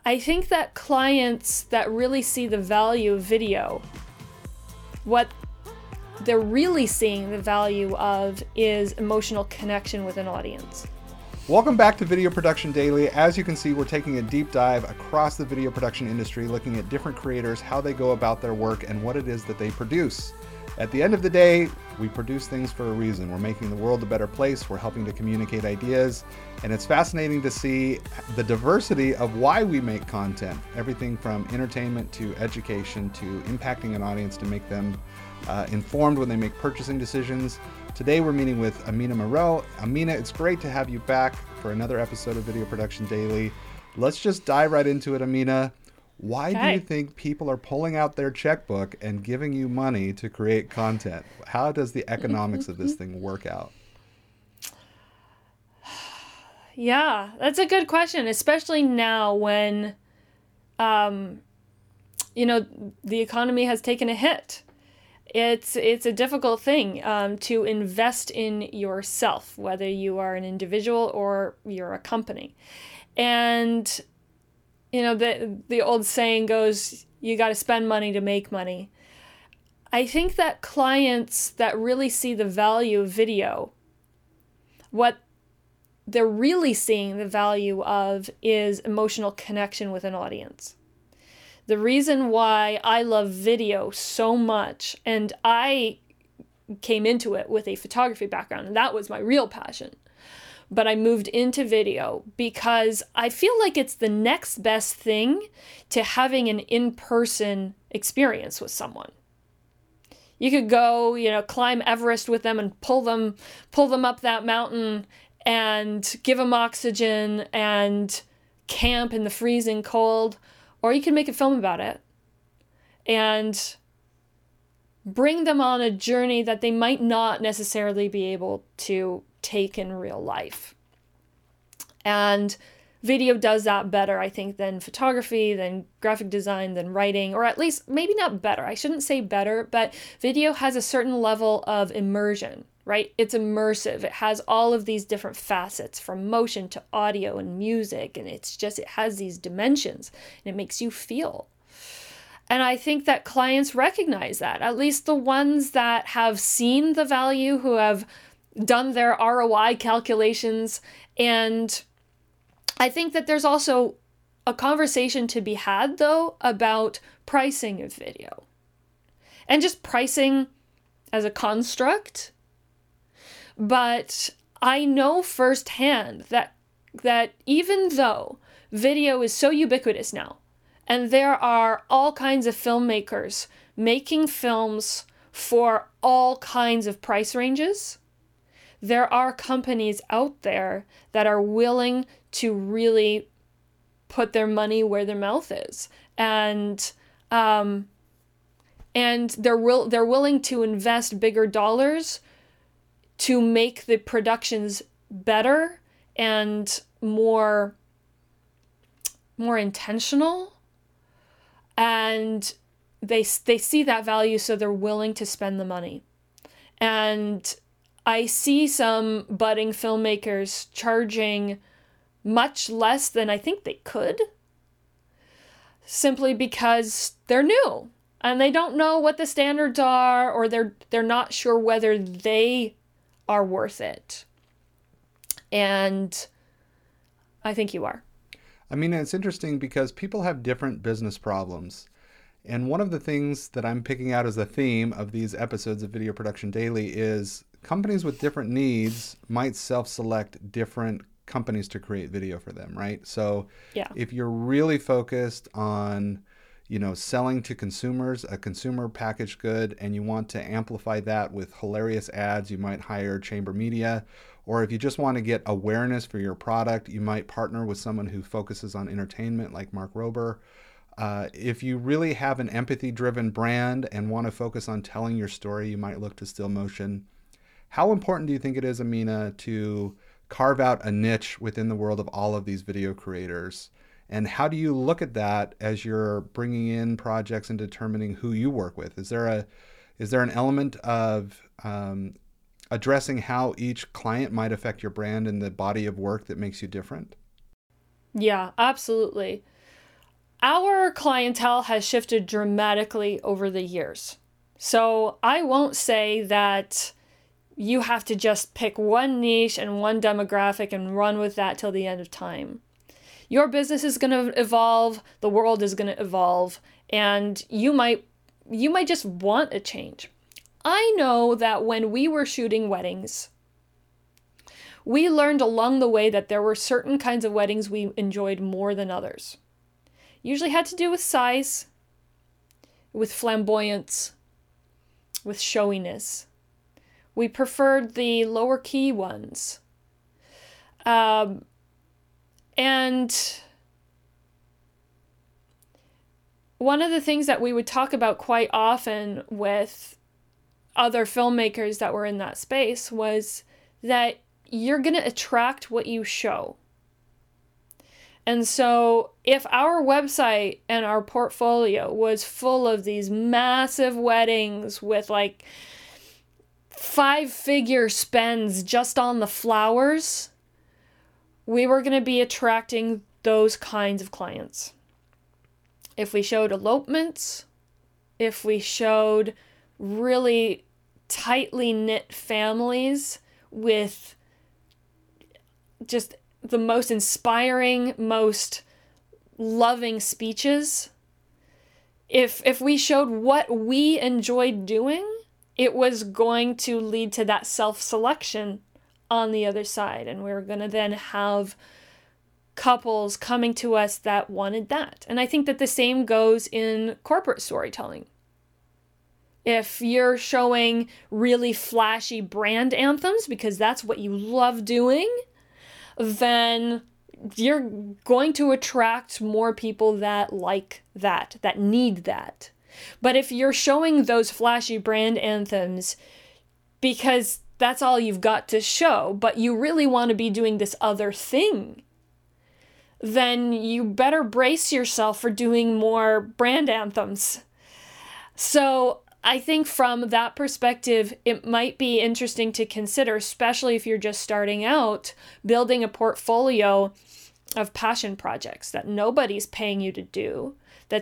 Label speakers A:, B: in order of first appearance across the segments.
A: I think that clients that really see the value of video, what they're really seeing the value of is emotional connection with an audience.
B: Welcome back to Video Production Daily. As you can see, we're taking a deep dive across the video production industry, looking at different creators, how they go about their work, and what it is that they produce. At the end of the day, we produce things for a reason. We're making the world a better place. We're helping to communicate ideas. And it's fascinating to see the diversity of why we make content. Everything from entertainment to education to impacting an audience to make them informed when they make purchasing decisions. Today we're meeting with Amina Moreau. Amina, it's great to have you back for another episode of Video Production Daily. Let's just dive right into it, Amina. Why do you think people are pulling out their checkbook and giving you money to create content? How does the economics of this thing work out?
A: Yeah, that's a good question, especially now when, the economy has taken a hit. It's a difficult thing to invest in yourself, whether you are an individual or you're a company. And, the old saying goes, you got to spend money to make money. I think that clients that really see the value of video, what they're really seeing the value of is emotional connection with an audience. The reason why I love video so much, and I came into it with a photography background, and that was my real passion, but I moved into video because I feel like it's the next best thing to having an in-person experience with someone. You could go, climb Everest with them and pull them up that mountain and give them oxygen and camp in the freezing cold. Or you can make a film about it and bring them on a journey that they might not necessarily be able to take in real life. And video does that better, I think, than photography, than graphic design, than writing, or at least maybe not better. I shouldn't say better, but video has a certain level of immersion, right? It's immersive. It has all of these different facets from motion to audio and music. And it has these dimensions and it makes you feel. And I think that clients recognize that, at least the ones that have seen the value, who have done their ROI calculations. And I think that there's also a conversation to be had, though, about pricing of video and just pricing as a construct. But I know firsthand that even though video is so ubiquitous now, and there are all kinds of filmmakers making films for all kinds of price ranges, there are companies out there that are willing to really put their money where their mouth is. And they're willing to invest bigger dollars to make the productions better and more intentional. And they see that value, so they're willing to spend the money. And I see some budding filmmakers charging much less than I think they could, simply because they're new and they don't know what the standards are, or they're not sure whether they are worth it. And I think you are.
B: I mean, it's interesting because people have different business problems. And one of the things that I'm picking out as a theme of these episodes of Video Production Daily is companies with different needs might self-select different companies to create video for them, right? So if you're really focused on, selling to consumers, a consumer packaged good, and you want to amplify that with hilarious ads, you might hire Chamber Media. Or if you just want to get awareness for your product, you might partner with someone who focuses on entertainment like Mark Rober. If you really have an empathy-driven brand and want to focus on telling your story, you might look to Still Motion. How important do you think it is, Amina, to carve out a niche within the world of all of these video creators? And how do you look at that as you're bringing in projects and determining who you work with? Is there an element of addressing how each client might affect your brand and the body of work that makes you different?
A: Yeah, absolutely. Our clientele has shifted dramatically over the years. So I won't say that you have to just pick one niche and one demographic and run with that till the end of time. Your business is going to evolve, the world is going to evolve, and you might just want a change. I know that when we were shooting weddings, we learned along the way that there were certain kinds of weddings we enjoyed more than others. Usually had to do with size, with flamboyance, with showiness. We preferred the lower key ones. And one of the things that we would talk about quite often with other filmmakers that were in that space was that you're going to attract what you show. And so if our website and our portfolio was full of these massive weddings with like 5-figure spends just on the flowers, we were going to be attracting those kinds of clients. If we showed elopements, if we showed really tightly knit families with just the most inspiring, most loving speeches, if we showed what we enjoyed doing, it was going to lead to that self-selection on the other side. And we were going to then have couples coming to us that wanted that. And I think that the same goes in corporate storytelling. If you're showing really flashy brand anthems because that's what you love doing, then you're going to attract more people that like that need that. But if you're showing those flashy brand anthems because that's all you've got to show, but you really want to be doing this other thing, then you better brace yourself for doing more brand anthems. So I think from that perspective, it might be interesting to consider, especially if you're just starting out, building a portfolio of passion projects that nobody's paying you to do,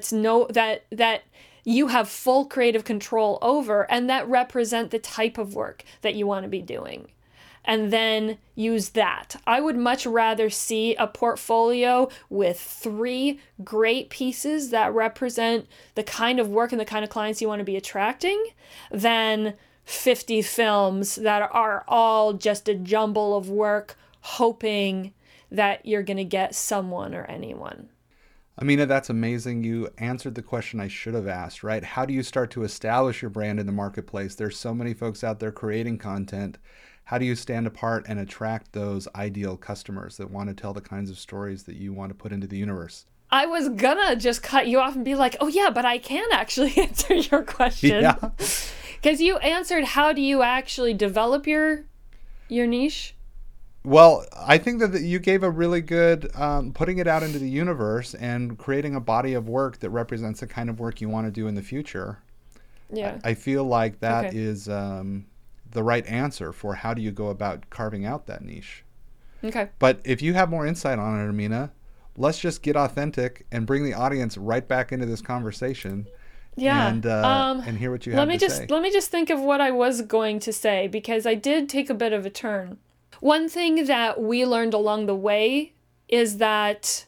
A: that you have full creative control over, and that represent the type of work that you want to be doing. And then use that. I would much rather see a portfolio with 3 great pieces that represent the kind of work and the kind of clients you want to be attracting than 50 films that are all just a jumble of work, hoping that you're going to get someone or anyone.
B: Amina, that's amazing. You answered the question I should have asked, right? How do you start to establish your brand in the marketplace? There's so many folks out there creating content. How do you stand apart and attract those ideal customers that want to tell the kinds of stories that you want to put into the universe?
A: I was gonna just cut you off and be like, oh yeah, but I can actually answer your question.
B: Yeah.
A: Because you answered, how do you actually develop your niche?
B: Well, I think that you gave a really good putting it out into the universe and creating a body of work that represents the kind of work you want to do in the future.
A: Yeah.
B: I feel like that is the right answer for how do you go about carving out that niche.
A: Okay.
B: But if you have more insight on it, Amina, let's just get authentic and bring the audience right back into this conversation.
A: Yeah.
B: And hear what you have to say.
A: Let me just think of what I was going to say, because I did take a bit of a turn. One thing that we learned along the way is that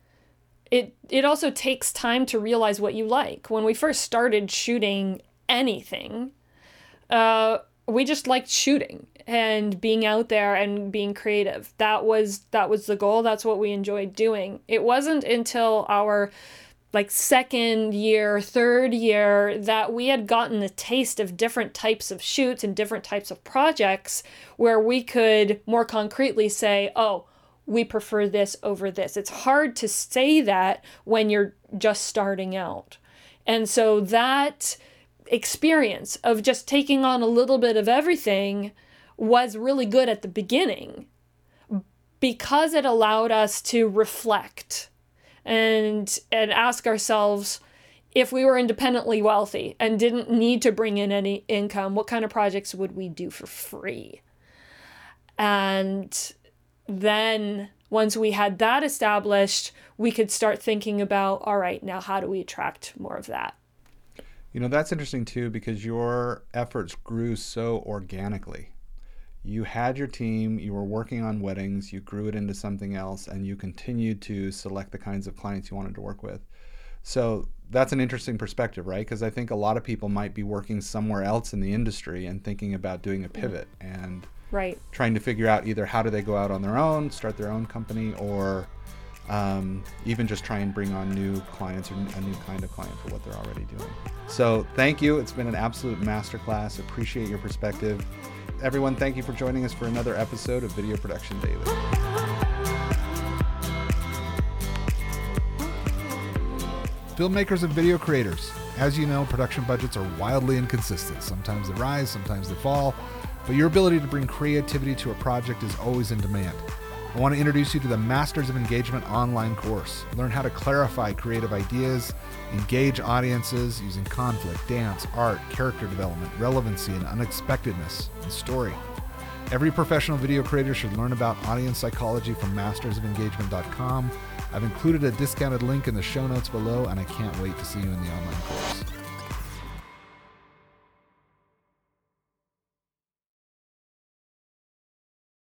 A: it also takes time to realize what you like. When we first started shooting anything, we just liked shooting and being out there and being creative. That was the goal. That's what we enjoyed doing. It wasn't until our second year, third year that we had gotten a taste of different types of shoots and different types of projects where we could more concretely say, oh, we prefer this over this. It's hard to say that when you're just starting out. And so that experience of just taking on a little bit of everything was really good at the beginning because it allowed us to reflect and ask ourselves, if we were independently wealthy and didn't need to bring in any income, what kind of projects would we do for free? And then once we had that established, we could start thinking about, all right, now how do we attract more of that?
B: You know, that's interesting too, because your efforts grew so organically. You had your team, you were working on weddings, you grew it into something else, and you continued to select the kinds of clients you wanted to work with. So that's an interesting perspective, right? Because I think a lot of people might be working somewhere else in the industry and thinking about doing a pivot and
A: right.
B: trying to figure out either how do they go out on their own, start their own company, or even just try and bring on new clients or a new kind of client for what they're already doing. So thank you. It's been an absolute masterclass. Appreciate your perspective. Everyone, thank you for joining us for another episode of Video Production Daily.
C: Filmmakers and video creators. As you know, production budgets are wildly inconsistent. Sometimes they rise, sometimes they fall, but your ability to bring creativity to a project is always in demand. I want to introduce you to the Masters of Engagement online course. Learn how to clarify creative ideas, engage audiences using conflict, dance, art, character development, relevancy, and unexpectedness in story. Every professional video creator should learn about audience psychology from mastersofengagement.com. I've included a discounted link in the show notes below, and I can't wait to see you in the online course.